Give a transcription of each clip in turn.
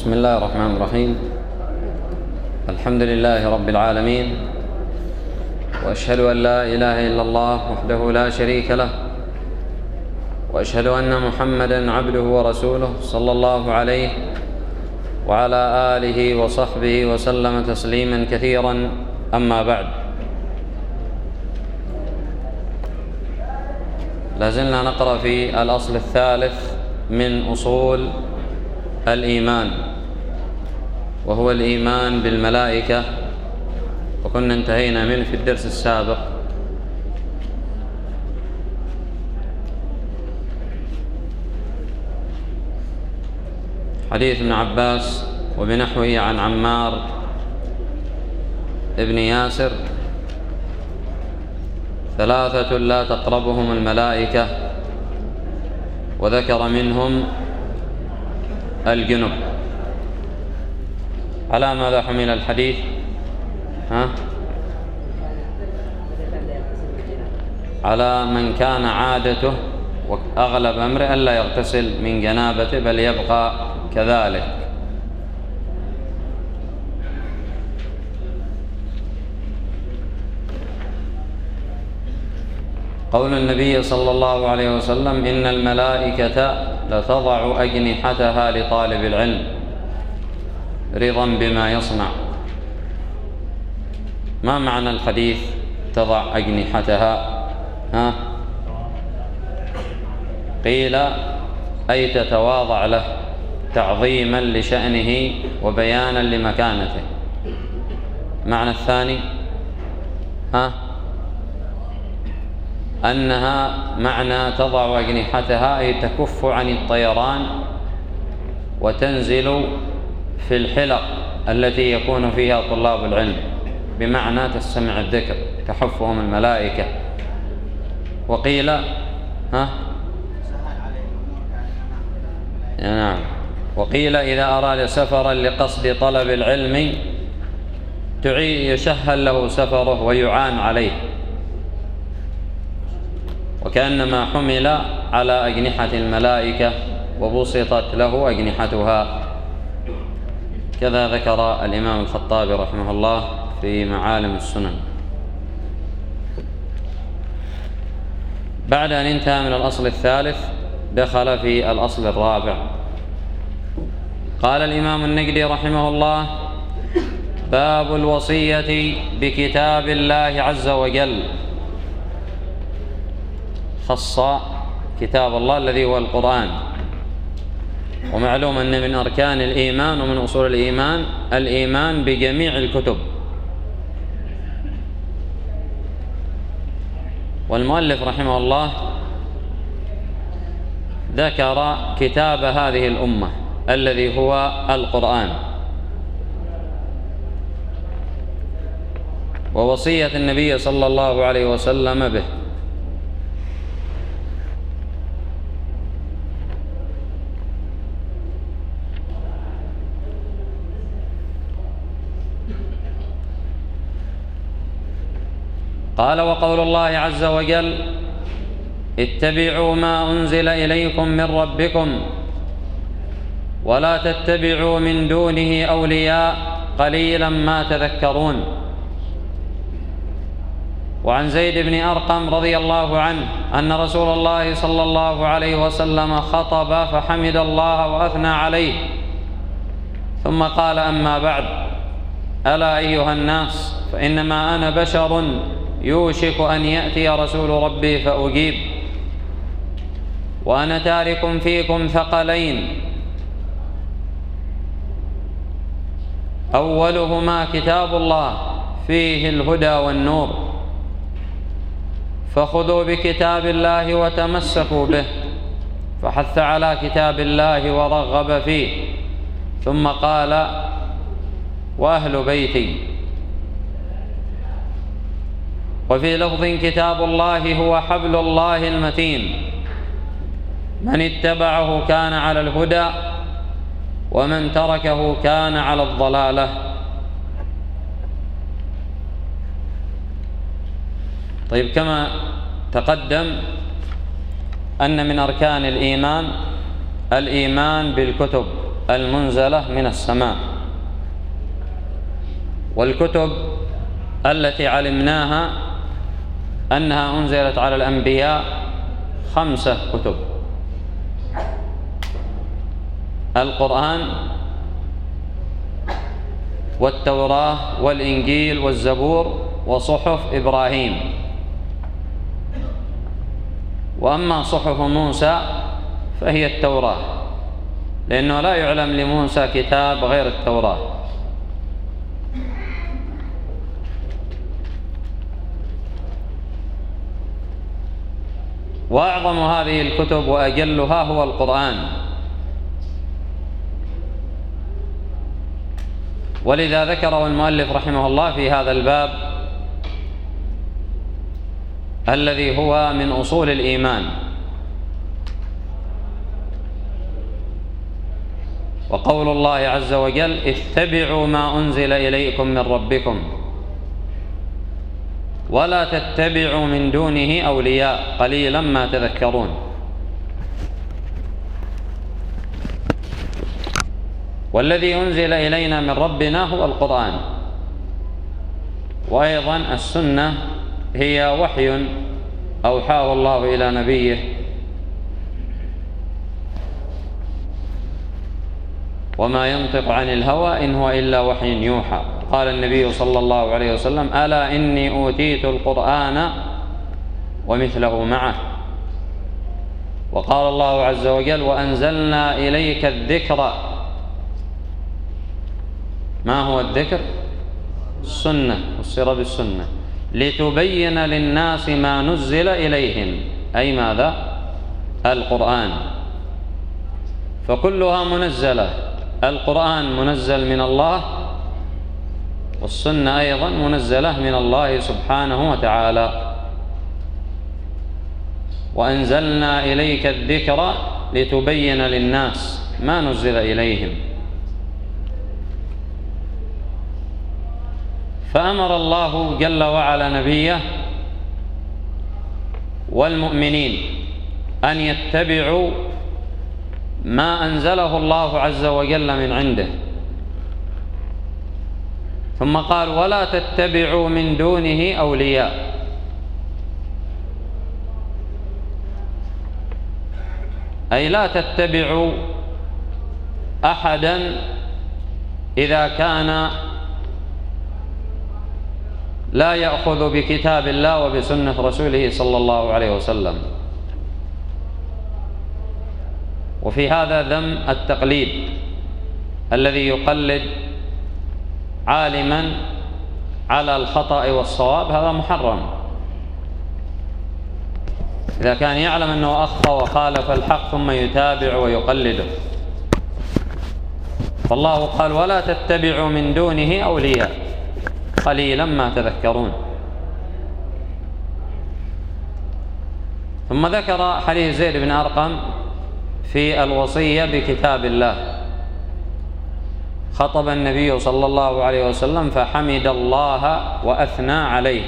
بسم الله الرحمن الرحيم. الحمد لله رب العالمين، وأشهد أن لا إله إلا الله وحده لا شريك له، وأشهد أن محمدا عبده ورسوله صلى الله عليه وعلى آله وصحبه وسلم تسليما كثيرا. أما بعد، لازلنا نقرأ في الأصل الثالث من أصول الإيمان، وهو الإيمان بالملائكة، وكنا انتهينا منه في الدرس السابق. حديث ابن عباس وبنحوه عن عمار ابن ياسر: ثلاثة لا تقربهم الملائكة، وذكر منهم الجنب. على ماذا حمل الحديث؟ على من كان عادته وأغلب أمره ألا يغتسل من جنابته، بل يبقى كذلك. قول النبي صلى الله عليه وسلم: إن الملائكة لتضع أجنحتها لطالب العلم رضا بما يصنع. ما معنى الحديث تضع أجنحتها؟ قيل أي تتواضع له تعظيما لشأنه وبيانا لمكانته. معنى الثاني أنها معنى تضع أجنحتها أي تكف عن الطيران وتنزل في الحلق التي يكون فيها طلاب العلم، بمعنى تستمع الذكر، تحفهم الملائكة. وقيل نعم، وقيل إذا أراد سفرا لقصد طلب العلم يسهل له سفره ويعان عليه، وكأنما حمل على أجنحة الملائكة وبسطت له أجنحتها. كذا ذكر الإمام الخطابي رحمه الله في معالم السنن. بعد أن انتهى من الأصل الثالث دخل في الأصل الرابع. قال الإمام النجدي رحمه الله: باب الوصية بكتاب الله عز وجل. خص كتاب الله الذي هو القرآن، ومعلوم أن من أركان الإيمان ومن أصول الإيمان الإيمان بجميع الكتب. والمؤلف رحمه الله ذكر كتاب هذه الأمة الذي هو القرآن، ووصية النبي صلى الله عليه وسلم به. قال: وقول الله عز وجل: اتبعوا ما أنزل إليكم من ربكم ولا تتبعوا من دونه أولياء قليلا ما تذكرون. وعن زيد بن أرقم رضي الله عنه أن رسول الله صلى الله عليه وسلم خطب فحمد الله وأثنى عليه، ثم قال: أما بعد، ألا أيها الناس، فإنما أنا بشر يوشك أن يأتي رسول ربي فأجيب، وأنا تارك فيكم ثقلين: أولهما كتاب الله فيه الهدى والنور، فخذوا بكتاب الله وتمسكوا به. فحث على كتاب الله ورغب فيه، ثم قال: وأهل بيتي. وفي لفظ: كتاب الله هو حبل الله المتين، من اتبعه كان على الهدى، ومن تركه كان على الضلالة. طيب، كما تقدم أن من أركان الإيمان الإيمان بالكتب المنزلة من السماء. والكتب التي علمناها أنها أنزلت على الأنبياء 5 كتب: القرآن والتوراة والإنجيل والزبور وصحف إبراهيم. وأما صحف موسى فهي التوراة، لأنه لا يعلم لموسى كتاب غير التوراة. وأعظم هذه الكتب وأجلها هو القرآن، ولذا ذكره المؤلف رحمه الله في هذا الباب الذي هو من أصول الإيمان: وقول الله عز وجل: اتبعوا ما أنزل إليكم من ربكم ولا تتبعوا من دونه أولياء قليلا ما تذكرون. والذي أنزل إلينا من ربنا هو القرآن، وأيضا السنة هي وحي أوحاه الله إلى نبيه، وما ينطق عن الهوى إن هو إلا وحي يوحى. قال النبي صلى الله عليه وسلم: ألا إني أوتيت القرآن ومثله معه. وقال الله عز وجل: وأنزلنا إليك الذكر. ما هو الذكر؟ السنة، فسر بالسنة، لتبين للناس ما نزل إليهم، أي ماذا؟ القرآن. فكلها منزلة، القرآن منزل من الله، والسنة أيضا منزلة من الله سبحانه وتعالى. وأنزلنا إليك الذكر لتبين للناس ما نزل إليهم. فأمر الله جل وعلا نبيه والمؤمنين أن يتبعوا ما أنزله الله عز وجل من عنده، ثم قال: ولا تتبعوا من دونه أولياء. أي لا تتبعوا أحدا إذا كان لا يأخذ بكتاب الله وبسنة رسوله صلى الله عليه وسلم. وفي هذا ذم التقليد، الذي يقلد عالما على الخطأ والصواب، هذا محرم. إذا كان يعلم أنه أخطأ وخالف الحق ثم يتابع ويقلده. فالله قال: ولا تتبعوا من دونه أولياء قليلا ما تذكرون. ثم ذكر حديث زيد بن أرقم في الوصية بكتاب الله. خطب النبي صلى الله عليه وسلم فحمد الله وأثنى عليه.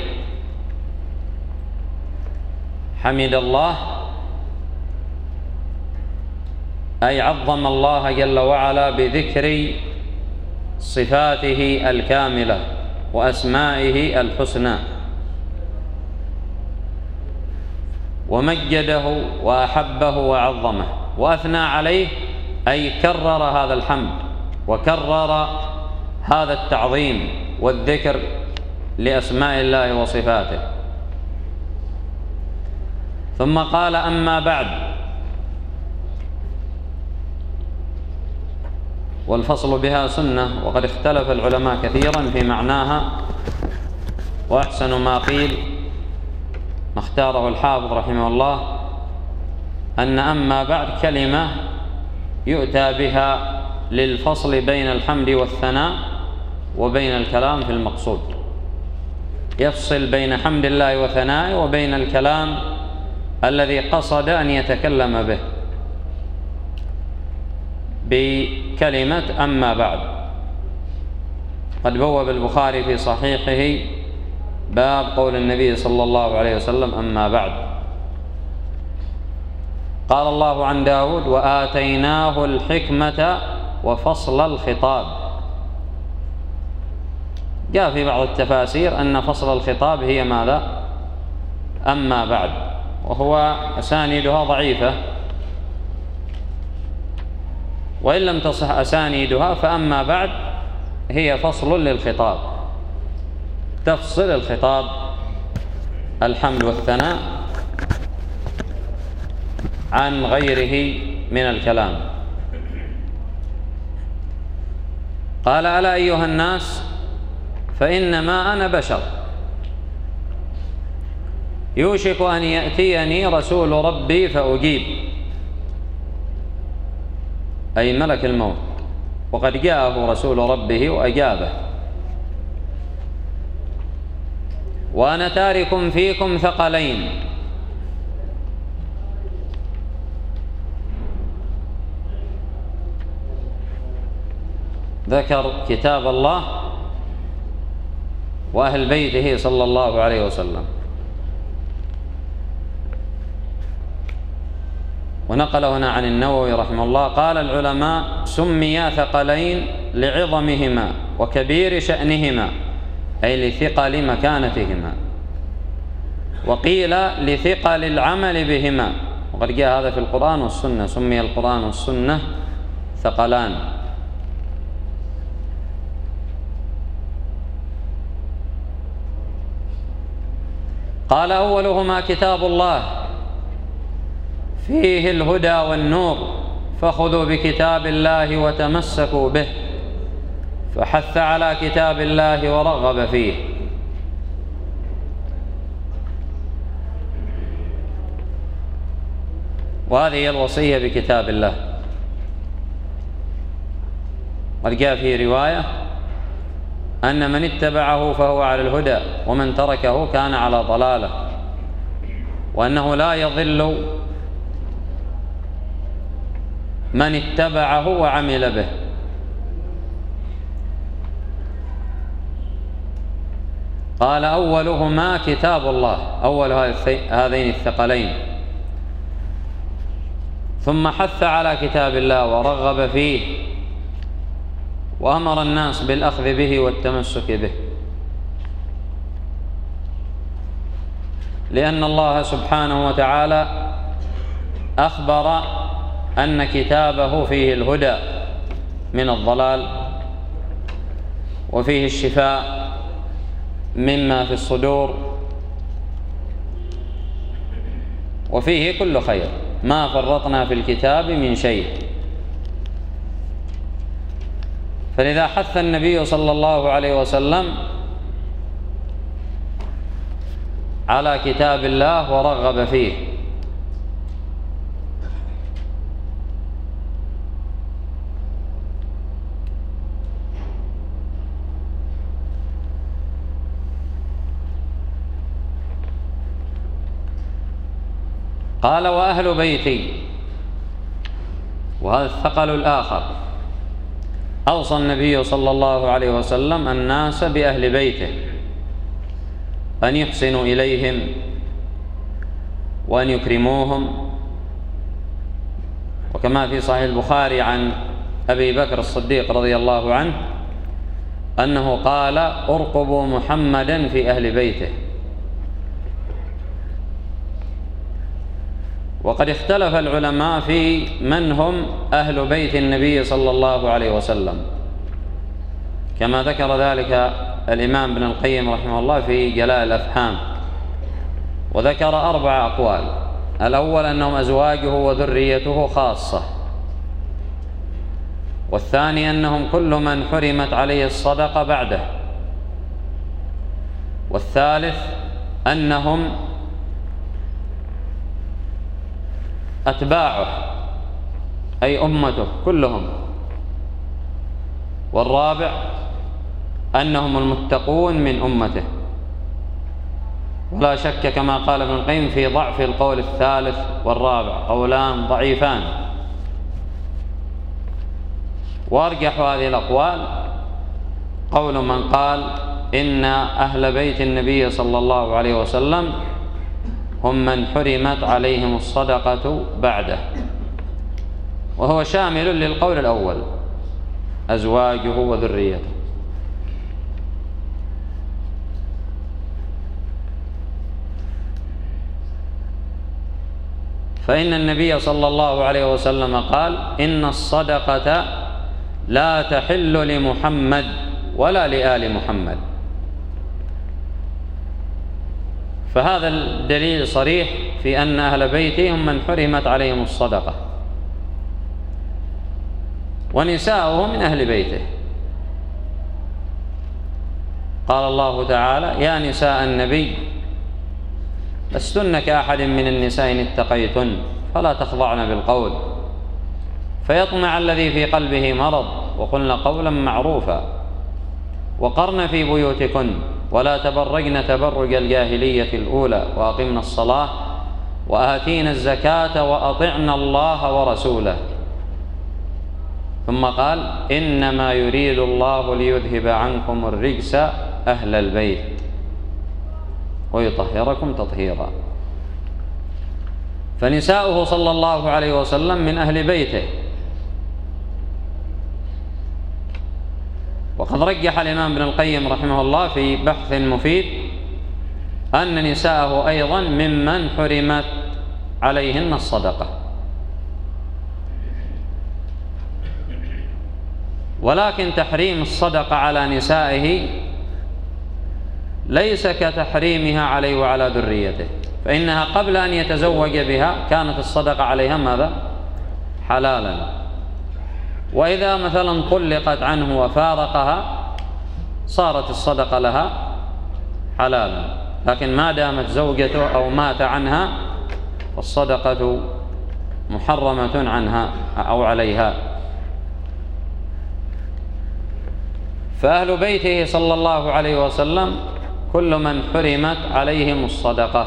حمد الله أي عظم الله جل وعلا بذكر صفاته الكاملة وأسمائه الحسنى، ومجده وأحبه وعظمه. وأثنى عليه أي كرر هذا الحمد وكرر هذا التعظيم والذكر لأسماء الله وصفاته. ثم قال: أما بعد. والفصل بها سنة، وقد اختلف العلماء كثيرا في معناها، وأحسن ما قيل ما اختاره الحافظ رحمه الله أن أما بعد كلمة يؤتى بها للفصل بين الحمد والثناء وبين الكلام في المقصود، يفصل بين حمد الله وثنائه وبين الكلام الذي قصد أن يتكلم به بكلمة أما بعد. قد بوب البخاري في صحيحه باب قول النبي صلى الله عليه وسلم: أما بعد. قال الله عن داود: وآتيناه الحكمة وفصل الخطاب. جاء في بعض التفاسير أن فصل الخطاب هي ماذا؟ أما بعد، وهو أسانيدها ضعيفة، وإن لم تصح أسانيدها فأما بعد هي فصل للخطاب، تفصل الخطاب الحمد والثناء عن غيره من الكلام. قال: ألا أيها الناس فإنما أنا بشر يوشك أن يأتيني رسول ربي فأجيب، أي ملك الموت، وقد جاءه رسول ربه وأجابه. وأنا تارك فيكم ثقلين، ذكر كتاب الله وأهل بيته صلى الله عليه وسلم، ونقل هنا عن النووي رحمه الله قال: العلماء سميا ثقلين لعظمهما وكبير شأنهما، أي لثقل مكانتهما، وقيل لثقل العمل بهما، وقد جاء هذا في القرآن والسنة، سمي القرآن والسنة ثقلان. قال: أولهما كتاب الله فيه الهدى والنور، فخذوا بكتاب الله وتمسكوا به، فحث على كتاب الله ورغب فيه. وهذه هي الوصية بكتاب الله. قد جاء في رواية أن من اتبعه فهو على الهدى، ومن تركه كان على ضلالة، وأنه لا يضل من اتبعه وعمل به. قال: أولهما كتاب الله، أول هذين الثقلين، ثم حث على كتاب الله ورغب فيه، وأمر الناس بالأخذ به والتمسك به، لأن الله سبحانه وتعالى أخبر أن كتابه فيه الهدى من الضلال، وفيه الشفاء مما في الصدور، وفيه كل خير، ما فرطنا في الكتاب من شيء. فلذا حث النبي صلى الله عليه وسلم على كتاب الله ورغب فيه. قال: وأهل بيتي، وهذا الثقل الآخر. أوصى النبي صلى الله عليه وسلم الناس بأهل بيته، أن يحسنوا إليهم وأن يكرموهم، وكما في صحيح البخاري عن أبي بكر الصديق رضي الله عنه أنه قال: ارقبوا محمدا في أهل بيته. وقد اختلف العلماء في من هم أهل بيت النبي صلى الله عليه وسلم، كما ذكر ذلك الإمام ابن القيم رحمه الله في جلاء الأفهام، وذكر 4 أقوال. الأول أنهم أزواجه وذريته خاصة، والثاني أنهم كل من حرمت عليه الصدقة بعده، والثالث أنهم أتباعه أي أمته كلهم، والرابع أنهم المتقون من أمته. ولا شك كما قال ابن القيم في ضعف القول الثالث والرابع، قولان ضعيفان. وأرجح هذه الأقوال قول من قال إن أهل بيت النبي صلى الله عليه وسلم هم من حرمت عليهم الصدقة بعده، وهو شامل للقول الأول، أزواجه وذريته. فإن النبي صلى الله عليه وسلم قال: إن الصدقة لا تحل لمحمد ولا لآل محمد. فهذا الدليل صريح في أن أهل بيته هم من حرمت عليهم الصدقة، ونساؤه من أهل بيته. قال الله تعالى: يا نساء النبي لستن كأحد من النساء إن اتقيتن فلا تخضعن بالقول فيطمع الذي في قلبه مرض وقلن قولا معروفا وقرن في بيوتكن ولا تبرجن تبرج الجاهلية الأولى وأقمنا الصلاة وآتينا الزكاة وأطعنا الله ورسوله. ثم قال: إنما يريد الله ليذهب عنكم الرجس أهل البيت ويطهركم تطهيرا. فنساؤه صلى الله عليه وسلم من أهل بيته. وقد رجح الإمام ابن القيم رحمه الله في بحث مفيد أن نساءه أيضا ممن حرمت عليهن الصدقة، ولكن تحريم الصدقة على نسائه ليس كتحريمها عليه وعلى ذريته، فإنها قبل أن يتزوج بها كانت الصدقة عليها ماذا؟ حلالا. وإذا مثلا طلقت عنه وفارقها صارت الصدقة لها حلالا، لكن ما دامت زوجته أو مات عنها فالصدقة محرمة عنها أو عليها. فأهل بيته صلى الله عليه وسلم كل من حرمت عليهم الصدقة.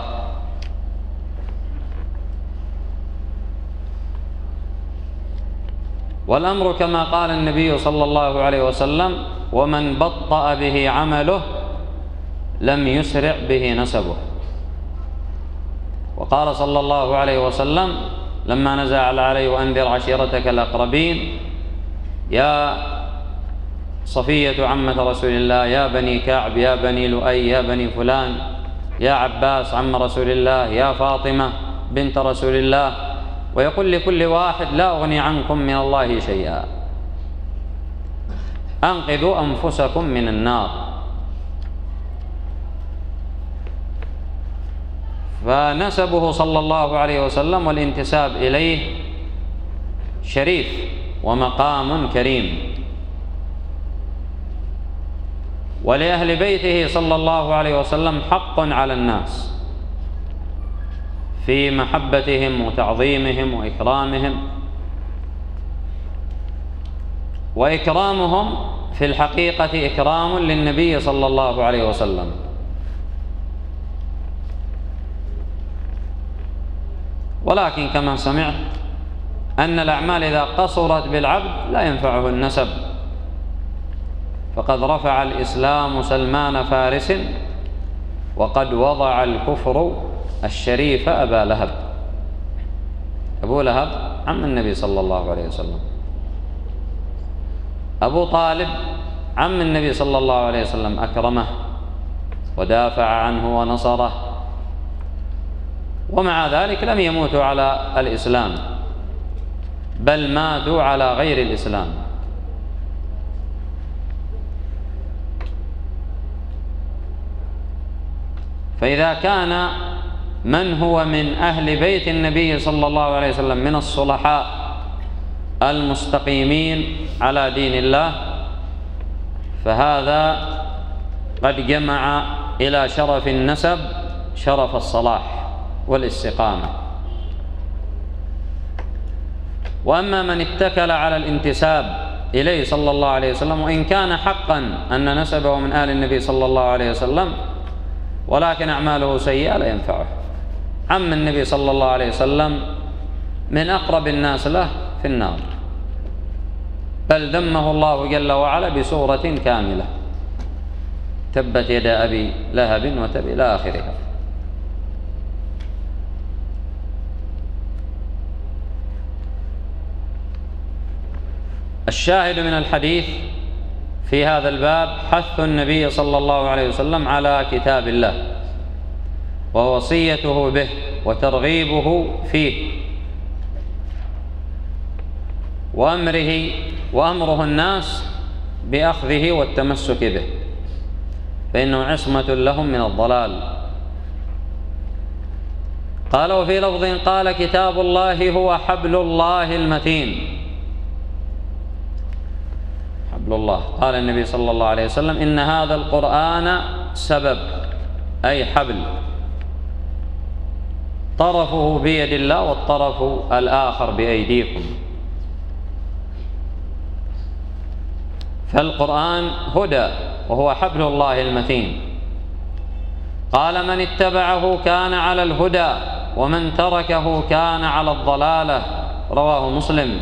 والأمر كما قال النبي صلى الله عليه وسلم: ومن بطأ به عمله لم يسرع به نسبه. وقال صلى الله عليه وسلم لما نزل عليه: وأنذر عشيرتك الأقربين، يا صفية عمة رسول الله، يا بني كعب، يا بني لؤي، يا بني فلان، يا عباس عم رسول الله، يا فاطمة بنت رسول الله، ويقول لكل واحد: لا أغني عنكم من الله شيئا، أنقذوا أنفسكم من النار. فنسبه صلى الله عليه وسلم والانتساب إليه شريف ومقام كريم. ولأهل بيته صلى الله عليه وسلم حق على الناس في محبتهم وتعظيمهم وإكرامهم، وإكرامهم في الحقيقة إكرام للنبي صلى الله عليه وسلم. ولكن كما سمعت أن الأعمال إذا قصرت بالعبد لا ينفعه النسب، فقد رفع الإسلام سلمان فارس وقد وضع الكفر الشريف أبا لهب. أبو لهب عم النبي صلى الله عليه وسلم، أبو طالب عم النبي صلى الله عليه وسلم أكرمه ودافع عنه ونصره، ومع ذلك لم يموتوا على الإسلام بل ماتوا على غير الإسلام. فإذا كان من هو من أهل بيت النبي صلى الله عليه وسلم من الصلحاء المستقيمين على دين الله، فهذا قد جمع إلى شرف النسب شرف الصلاح والاستقامة. وأما من اتكل على الانتساب إليه صلى الله عليه وسلم، وإن كان حقا أن نسبه من آل النبي صلى الله عليه وسلم، ولكن أعماله سيئة لا ينفعه. عم النبي صلى الله عليه وسلم من أقرب الناس له في النار، بل ذمه الله جل وعلا بسورة كاملة: تبت يدا أبي لهب وتب، إلى آخرها. الشاهد من الحديث في هذا الباب حث النبي صلى الله عليه وسلم على كتاب الله ووصيته به وترغيبه فيه وأمره الناس بأخذه والتمسك به، فإنه عصمة لهم من الضلال. قال: وفي لفظ قال: كتاب الله هو حبل الله المتين. حبل الله، قال النبي صلى الله عليه وسلم: إن هذا القرآن سبب، أي حبل، طرفه بيد الله والطرف الآخر بأيديكم. فالقرآن هدى وهو حبل الله المتين. قال: من اتبعه كان على الهدى ومن تركه كان على الضلالة. رواه مسلم.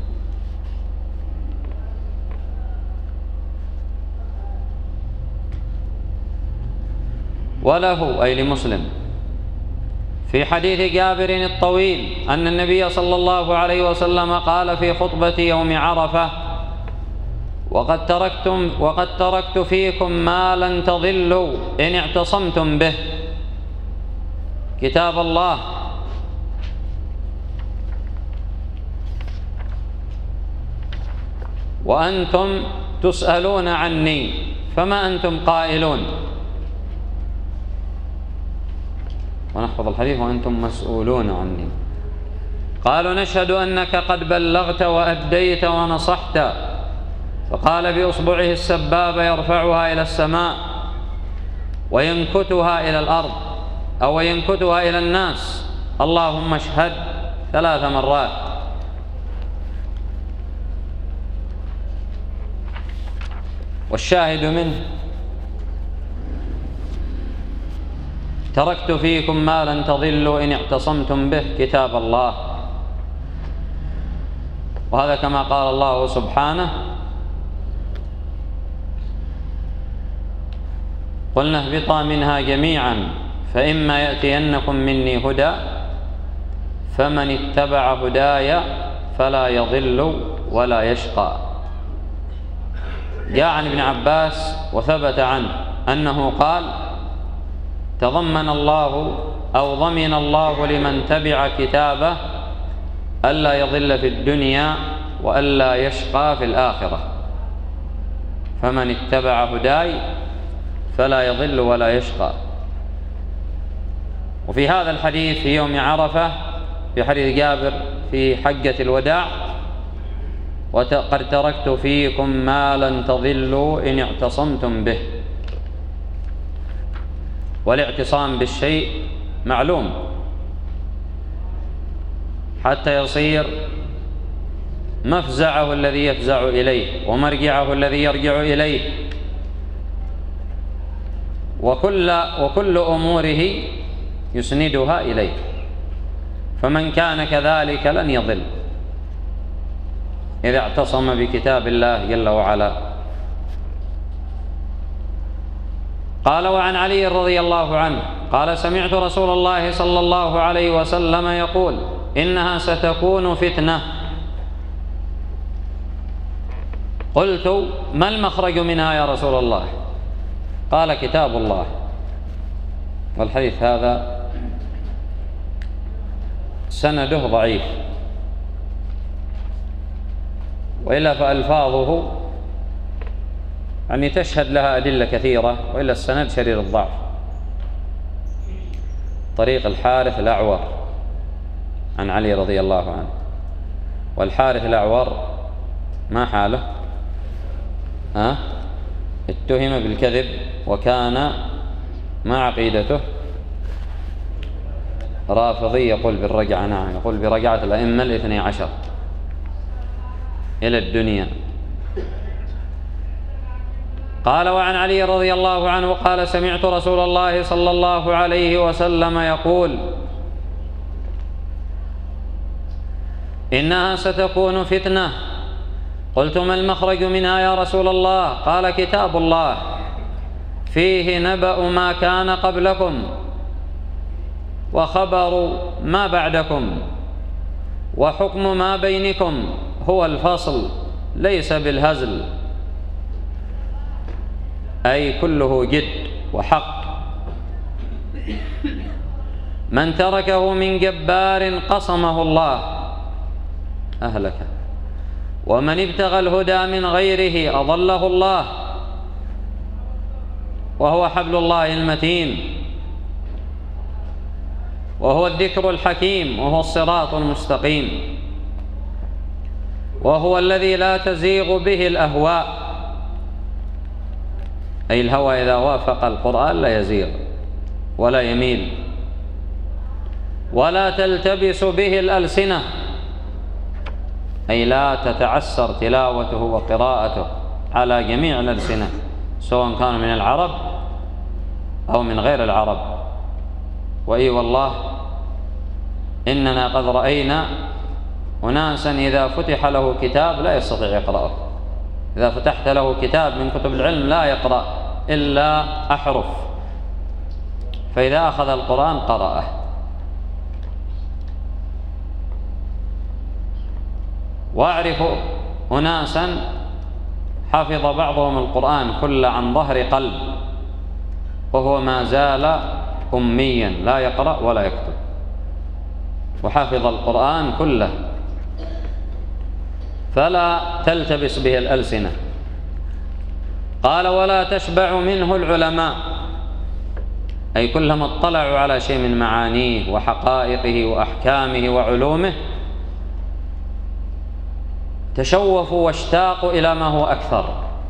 وله، أي لمسلم، في حديث جابر الطويل أن النبي صلى الله عليه وسلم قال في خطبة يوم عرفة: وقد تركت فيكم ما لن تضلوا إن اعتصمتم به، كتاب الله وأنتم تسألون عني فما أنتم قائلون. ونحفظ الحديث: وأنتم مسؤولون عني. قالوا: نشهد أنك قد بلغت وأديت ونصحت. فقال بإصبعه السبابة يرفعها إلى السماء وينكتها إلى الأرض، أو ينكتها إلى الناس: اللهم اشهد 3 مرات. والشاهد منه: تركت فيكم ما لن تضلوا إن اعتصمتم به، كتاب الله. وهذا كما قال الله سبحانه: قلنا اهبطا منها جميعا فإما يأتينكم مني هدى فمن اتبع هداي فلا يضل ولا يشقى. جاء عن ابن عباس وثبت عنه أنه قال: ضمن الله لمن تبع كتابه ألا يضل في الدنيا وألا يشقى في الآخرة، فمن اتبع هداي فلا يضل ولا يشقى. وفي هذا الحديث في يوم عرفة، في حديث جابر في حجة الوداع: وقد تركت فيكم ما لن تضلوا إن اعتصمتم به. والاعتصام بالشيء معلوم حتى يصير مفزعه الذي يفزع إليه ومرجعه الذي يرجع إليه، وكل أموره يسندها إليه. فمن كان كذلك لن يضل إذا اعتصم بكتاب الله جل وعلا. قال: وعن علي رضي الله عنه قال: سمعت رسول الله صلى الله عليه وسلم يقول: إنها ستكون فتنة. قلت: ما المخرج منها يا رسول الله؟ قال: كتاب الله. والحديث هذا سنده ضعيف، وإلا فألفاظه يعني تشهد لها أدلة كثيرة، وإلا السند شديد الضعف. طريق الحارث الأعور عن علي رضي الله عنه. والحارث الأعور ما حاله؟ اتهم بالكذب، وكان ما عقيدته رافضي، يقول بالرجعة، نعم، يقول برجعة الأئمة 12 إلى الدنيا. قال: وعن علي رضي الله عنه قال: سمعت رسول الله صلى الله عليه وسلم يقول: إنها ستكون فتنة. قلت: ما المخرج منها يا رسول الله؟ قال: كتاب الله فيه نبأ ما كان قبلكم وخبر ما بعدكم وحكم ما بينكم، هو الفصل ليس بالهزل، أي كله جد وحق. من تركه من جبار قصمه الله أهلكه، ومن ابتغى الهدى من غيره أضله الله، وهو حبل الله المتين، وهو الذكر الحكيم، وهو الصراط المستقيم، وهو الذي لا تزيغ به الأهواء، أي الهوى إذا وافق القرآن لا يزيغ ولا يميل، ولا تلتبس به الألسنة، أي لا تتعسر تلاوته وقراءته على جميع الألسنة سواء كانوا من العرب أو من غير العرب. وإي والله إننا قد رأينا أناسا إذا فتح له كتاب لا يستطيع يقرأه، إذا فتحت له كتاب من كتب العلم لا يقرأ إلا أحرف، فإذا أخذ القرآن قرأه. وأعرف أناسا حفظ بعضهم القرآن كله عن ظهر قلب وهو ما زال أميا لا يقرأ ولا يكتب، وحفظ القرآن كله. فلا تلتبس به الألسنة. قال ولا تشبع منه العلماء، أي كلما اطلعوا على شيء من معانيه وحقائقه وأحكامه وعلومه تشوفوا واشتاقوا إلى ما هو أكثر،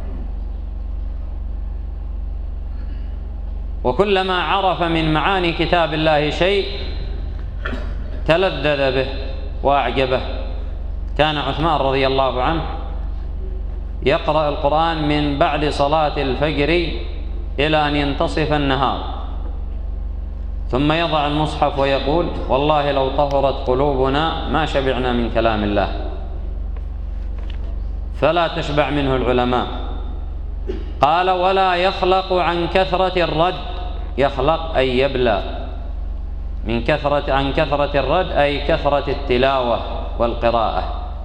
وكلما عرف من معاني كتاب الله شيء تلذذ به وأعجبه. كان عثمان رضي الله عنه يقرأ القرآن من بعد صلاة الفجر إلى أن ينتصف النهار، ثم يضع المصحف ويقول والله لو طهرت قلوبنا ما شبعنا من كلام الله. فلا تشبع منه العلماء. قال ولا يخلق عن كثرة الرد، يخلق أي يبلى، عن كثرة الرد أي كثرة التلاوة والقراءة.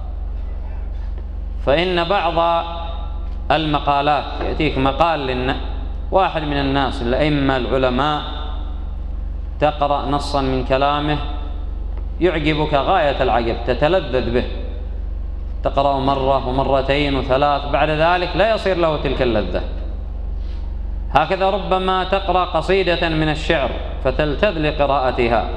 فإن بعض المقالات يأتيك مقال واحد من الناس الأئمة العلماء تقرأ نصا من كلامه يعجبك غاية العجب، تتلذذ به، تقرأ مرة ومرتين وثلاث، بعد ذلك لا يصير له تلك اللذة. هكذا ربما تقرأ قصيدة من الشعر فتلتذ لقراءتها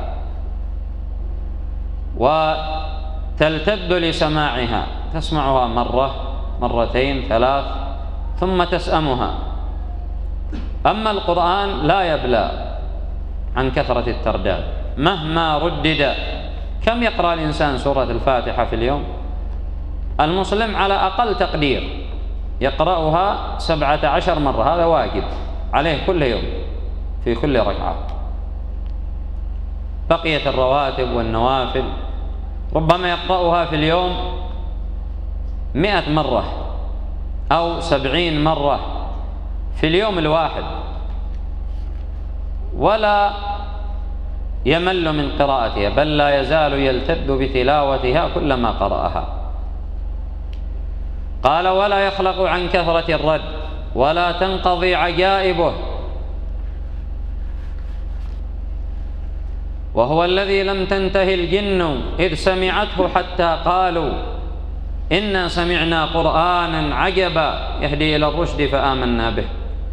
وتلتذ لسماعها، تسمعها مرة مرتين ثلاث ثم تسأمها. أما القرآن لا يبلى عن كثرة الترداد، مهما ردد. كم يقرأ الإنسان سورة الفاتحة في اليوم؟ المسلم على أقل تقدير يقرأها 17 مرة، هذا واجب عليه كل يوم في كل ركعة. بقية الرواتب والنوافل ربما يقرأها في اليوم 100 مرة أو 70 مرة في اليوم الواحد، ولا يمل من قراءتها، بل لا يزال يلتذ بتلاوتها كلما قرأها. قال ولا يخلق عن كثرة الرد ولا تنقضي عجائبه، وهو الذي لم تنته الجن إذ سمعته حتى قالوا إنا سمعنا قرآنا عجبا يهدي إلى الرشد فآمنا به.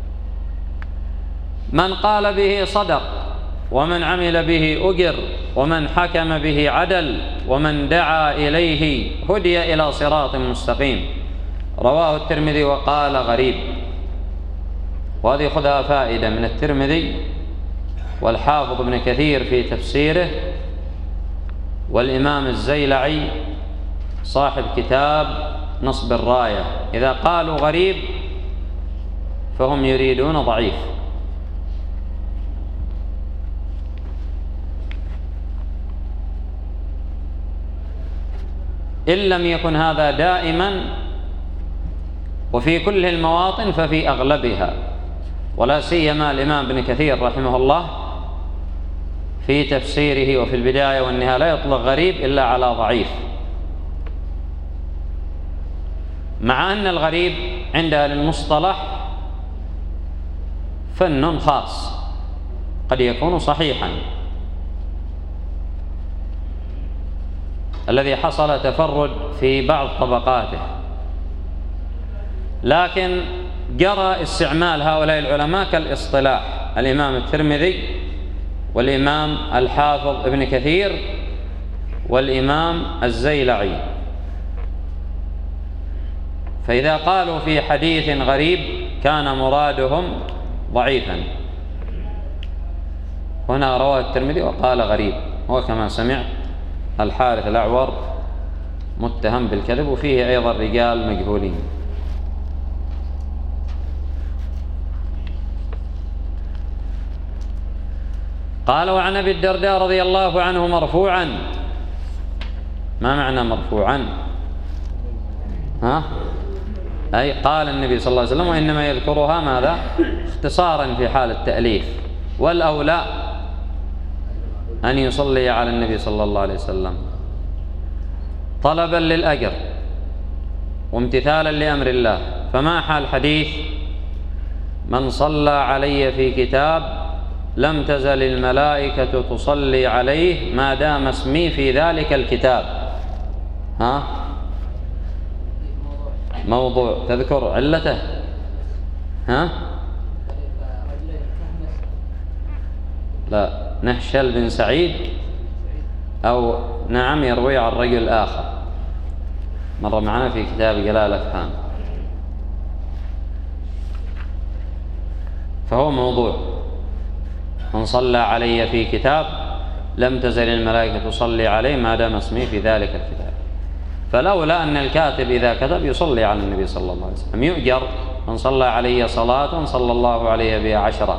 من قال به صدق، ومن عمل به أجر، ومن حكم به عدل، ومن دعا إليه هدي إلى صراط مستقيم. رواه الترمذي وقال غريب. وهذه خذها فائدة من الترمذي والحافظ ابن كثير في تفسيره، والإمام الزيلعي صاحب كتاب نصب الراية. إذا قالوا غريب فهم يريدون ضعيف. إن لم يكن هذا دائما وفي كل المواطن ففي أغلبها، ولا سيما الإمام ابن كثير رحمه الله في تفسيره وفي البداية والنهاية لا يطلق غريب إلا على ضعيف. مع أن الغريب عند أهل المصطلح فن خاص قد يكون صحيحا، الذي حصل تفرد في بعض طبقاته، لكن جرى استعمال هؤلاء العلماء كالاصطلاح، الإمام الترمذي والإمام الحافظ ابن كثير والإمام الزيلعي. فإذا قالوا في حديث غريب كان مرادهم ضعيفا. هنا رواه الترمذي وقال غريب، وكما سمعت الحارث الأعور متهم بالكذب، وفيه أيضا رجال مجهولين. قال: وعن أبي الدرداء رضي الله عنه مرفوعا. ما معنى مرفوعا؟ أي قال النبي صلى الله عليه وسلم، وإنما يذكرها ماذا؟ اختصارا في حال التأليف، والأولى أن يصلي على النبي صلى الله عليه وسلم طلبا للأجر وامتثالا لأمر الله. فما حال حديث من صلى علي في كتاب لم تزل الملائكة تصلي عليه ما دام اسمي في ذلك الكتاب؟ موضوع تذكر علته؟ لا، نهشل بن سعيد أو نعم يروي عن رجل آخر، مر معنا في كتاب جلال أفهام، فهو موضوع. من صلى علي في كتاب لم تزل الملائكة تصلي عليه ما دام اسمي في ذلك الكتاب. فلولا أن الكاتب إذا كتب يصلي على النبي صلى الله عليه وسلم يؤجر. من صلى علي صلاة صلى الله عليه بها 10،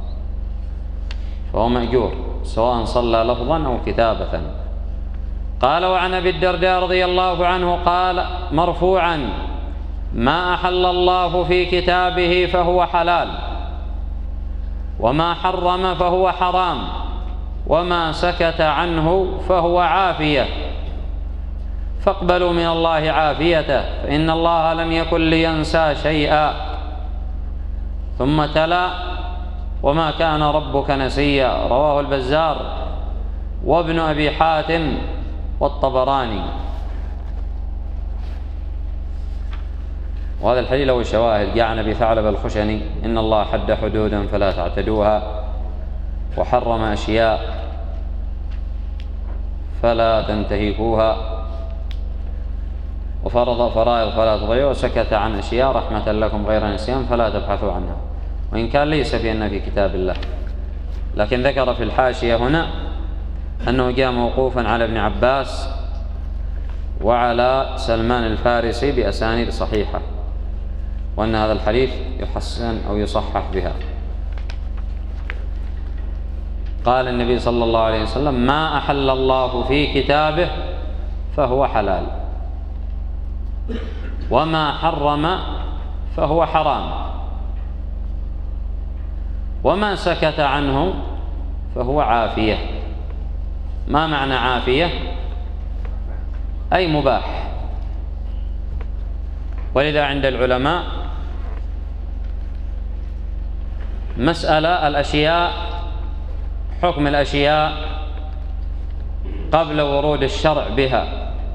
فهو مأجور سواء صلى لفظا أو كتابة. قال: وعن أبي الدرداء رضي الله عنه قال مرفوعا: ما أحل الله في كتابه فهو حلال، وما حرم فهو حرام، وما سكت عنه فهو عافية، فاقبلوا من الله عافيته، فإن الله لم يكن لينسى شيئا. ثم تلا: وما كان ربك نسيا، رواه البزار وابن أبي حاتم والطبراني. وهذا الحديث له شواهد. جاء عن أبي ثعلبة الخشني: إن الله حد حدودا فلا تعتدوها، وحرم أشياء فلا تنتهكوها، وفرض فرائض فلا تضيعوا، وسكت عن أشياء رحمة لكم غير نسيان فلا تبحثوا عنها. وإن كان ليس في أن في كتاب الله، لكن ذكر في الحاشية هنا أنه جاء موقوفا على ابن عباس وعلى سلمان الفارسي بأسانيد صحيحة، وأن هذا الحديث يحسن أو يصحح بها. قال النبي صلى الله عليه وسلم: ما أحل الله في كتابه فهو حلال، وما حرم فهو حرام، وما سكت عنه فهو عافية. ما معنى عافية؟ أي مباح. ولذا عند العلماء مسألة الأشياء، حكم الأشياء قبل ورود الشرع بها،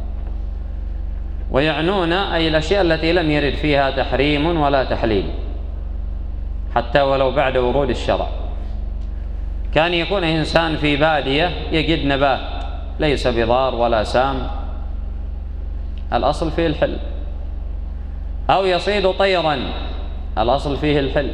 ويعنون أي الأشياء التي لم يرد فيها تحريم ولا تحليل حتى ولو بعد ورود الشرع. كان يكون إنسان في بادية يجد نبات ليس بضار ولا سام، الأصل فيه الحل، أو يصيد طيرا، الأصل فيه الحل،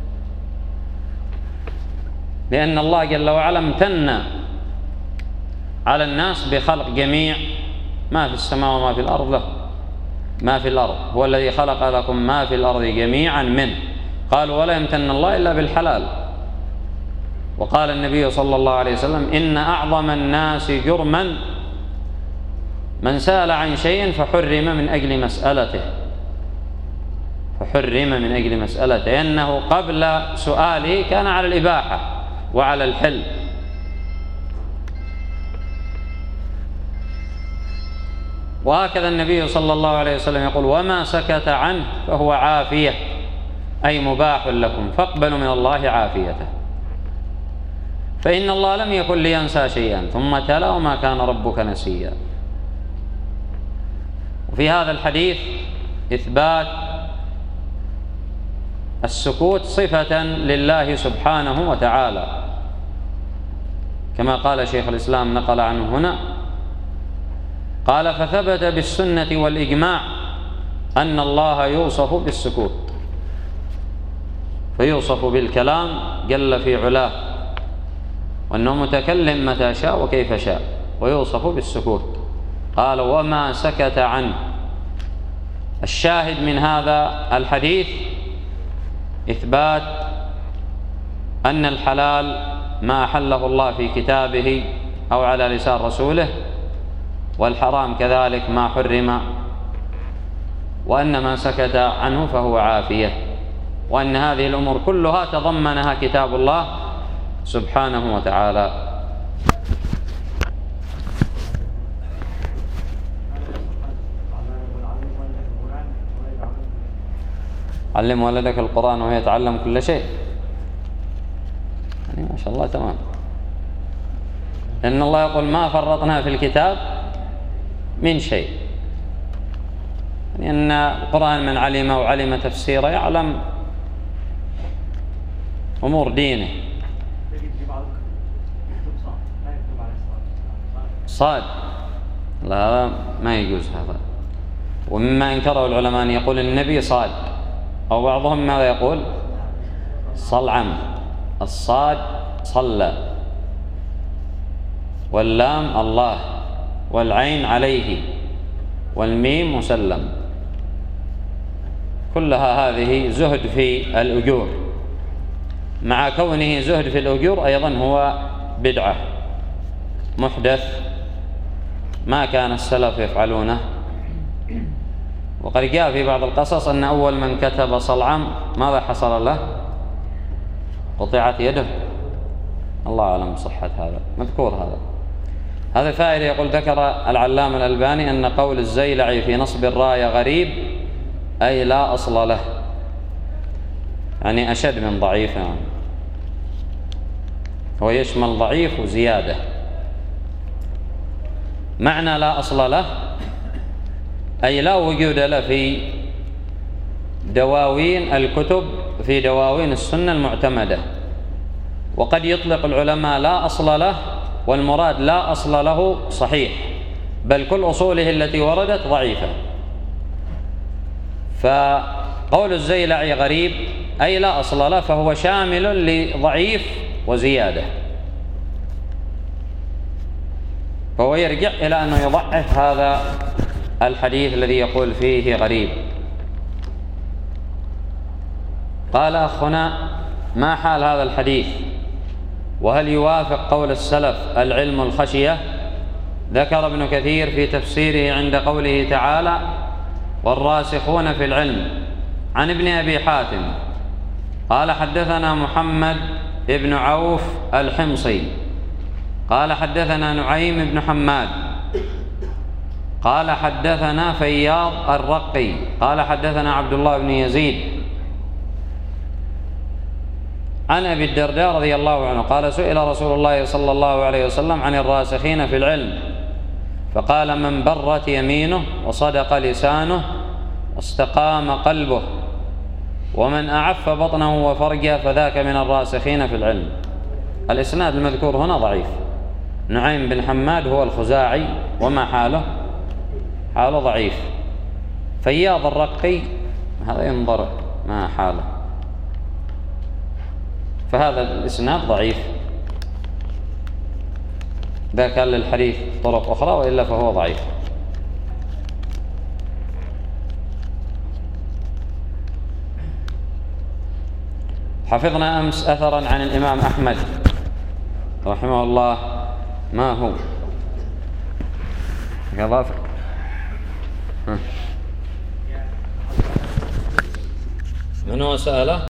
لأن الله جل وعلا امتن على الناس بخلق جميع ما في السماء وما في الأرض له. ما في الأرض هو الذي خلق لكم ما في الأرض جميعا منه. قالوا: ولا يمتن الله إلا بالحلال. وقال النبي صلى الله عليه وسلم: إن أعظم الناس جرما من سأل عن شيء فحرم من أجل مسألته، فحرم من أجل مسألته، لأنه قبل سؤاله كان على الإباحة وعلى الحل. وهكذا النبي صلى الله عليه وسلم يقول: وما سكت عنه فهو عافية، أي مباح لكم، فاقبلوا من الله عافيته، فإن الله لم يكن لينسى شيئا، ثم تلا: وما كان ربك نسيا. وفي هذا الحديث إثبات السكوت صفة لله سبحانه وتعالى، كما قال شيخ الإسلام نقل عنه هنا، قال: فثبت بالسنة والإجماع أن الله يوصف بالسكوت، فيوصف بالكلام جل في علاه، وأنه متكلم متى شاء وكيف شاء، ويوصف بالسكوت. قال: وما سكت عنه. الشاهد من هذا الحديث إثبات أن الحلال ما أحله الله في كتابه أو على لسان رسوله، والحرام كذلك ما حرم، وأن ما سكت عنه فهو عافية، وأن هذه الأمور كلها تضمنها كتاب الله سبحانه وتعالى. علم ولدك القرآن وهو يتعلم كل شيء، يعني ما شاء الله تمام، لأن الله يقول: ما فرطنا في الكتاب من شيء، يعني أن القرآن من علم وعلم تفسيره يعلم أمور دينه. صاد، لا هذا ما يجوز هذا. ومما انكره العلماء أن يقول النبي صاد، أو بعضهم ماذا يقول؟ صلعم. الصاد صلى، واللام الله، والعين عليه، والميم مسلم، كلها هذه زهد في الأجور، مع كونه زهد في الأجور أيضا هو بدعة محدث ما كان السلف يفعلونه. وقد جاء في بعض القصص أن أول من كتب صلعم ماذا حصل له؟ قطعت يده. الله أعلم بصحة هذا، مذكور هذا فائدة. يقول: ذكر العلامة الألباني أن قول الزيلعي في نصب الراية غريب، أي لا أصل له، يعني أشد من ضعيف، يعني هو يشمل ضعيف وزيادة. معنى لا أصل له أي لا وجود له في دواوين الكتب، في دواوين السنة المعتمدة. وقد يطلق العلماء لا أصل له، والمراد لا أصل له صحيح، بل كل أصوله التي وردت ضعيفة. فقول الزيلعي غريب أي لا أصل له، فهو شامل لضعيف وزيادة، فهو يرجع إلى أنه يضعف هذا الحديث الذي يقول فيه غريب. قال أخنا: ما حال هذا الحديث؟ وهل يوافق قول السلف العلم الخشية؟ ذكر ابن كثير في تفسيره عند قوله تعالى: والراسخون في العلم، عن ابن أبي حاتم قال: حدثنا محمد ابن عوف الحمصي قال: حدثنا نعيم بن حماد قال: حدثنا فياض الرقي قال: حدثنا عبد الله بن يزيد عن أبي الدرداء رضي الله عنه قال: سئل رسول الله صلى الله عليه وسلم عن الراسخين في العلم، فقال: من برت يمينه وصدق لسانه واستقام قلبه ومن أعف بطنه وفرجه فذاك من الراسخين في العلم. الإسناد المذكور هنا ضعيف. نعيم بن حماد هو الخزاعي، وما حاله؟ حاله ضعيف. فياض الرقي هذا ينظر ما حاله، فهذا الإسناد ضعيف. إذا كان للحديث طرق أخرى، وإلا فهو ضعيف. حفظنا أمس أثرا عن الإمام أحمد رحمه الله، ما هو؟ إضافة من هو سأله؟